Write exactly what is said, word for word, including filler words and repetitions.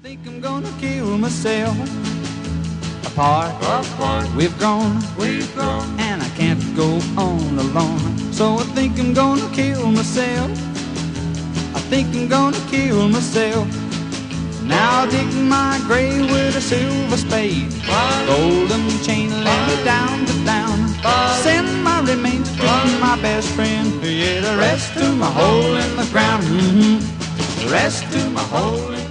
Think I'm gonna kill myself. Apart, apart, we've grown, we've grown, and I can't go on alone. So I think I'm gonna kill myself. I think I'm gonna kill myself. Now I'll dig my grave with a silver spade. Golden chain lay me down to down. Send my remains to my best friend. Yeah, the rest to my hole in the ground. Mm-hmm. The rest to my hole in the ground.